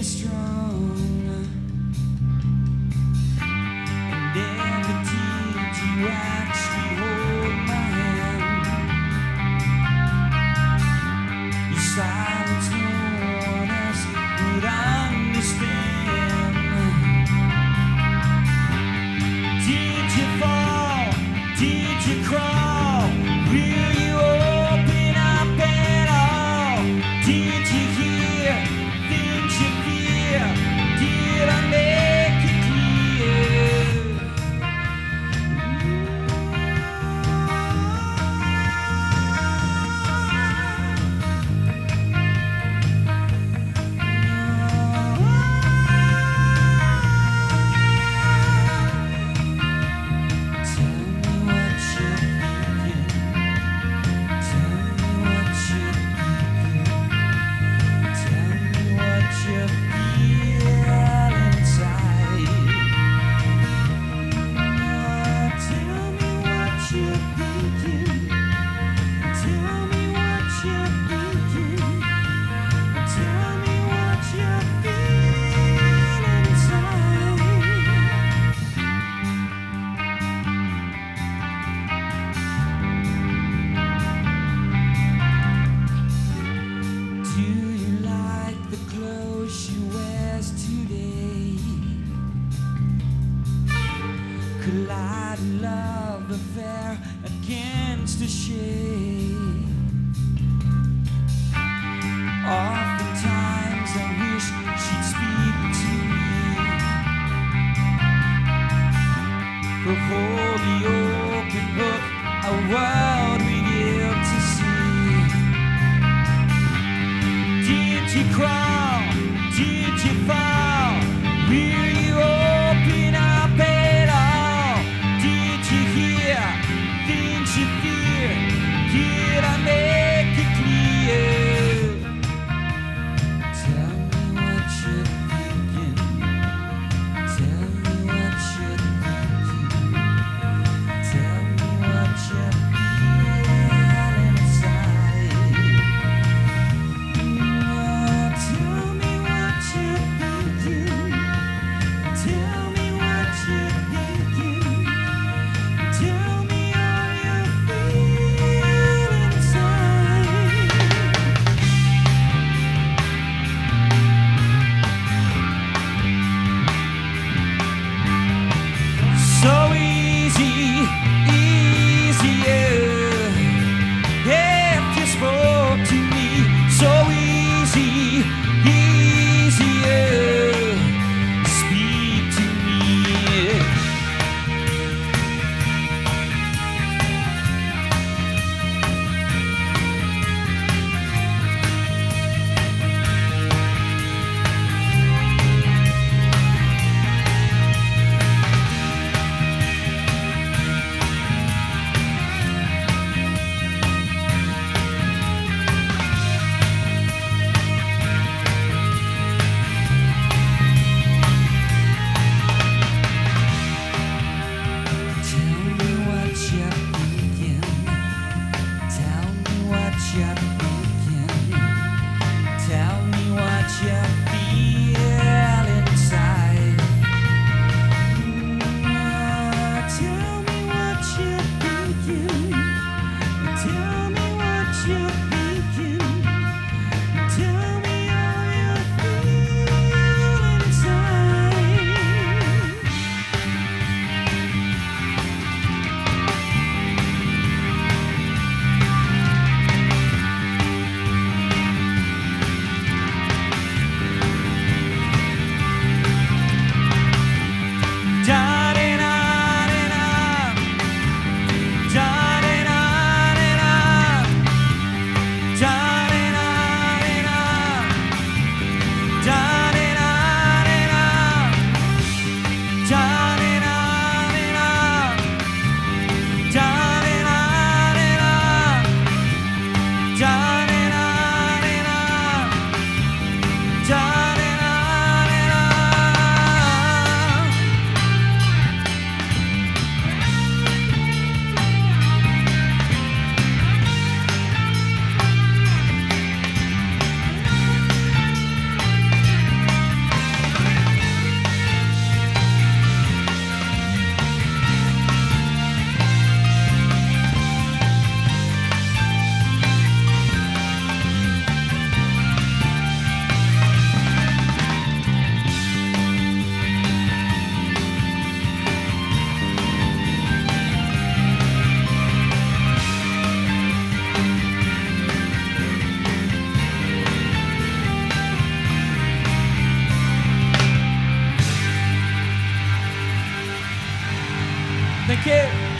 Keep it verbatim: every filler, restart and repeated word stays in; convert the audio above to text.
me strong. And never did you actually hold my hand. Your silence no one else would understand. Did you fall? Did you crawl? Will you open up at all? Did you hear things you fear? Did I make it collide love affair against a shade. Oftentimes I wish she'd speak to me, her holy open book, a world we give to see. Did you crawl? Did you fall? Will you open up at all? Did you hear things you fear? Did Thank you.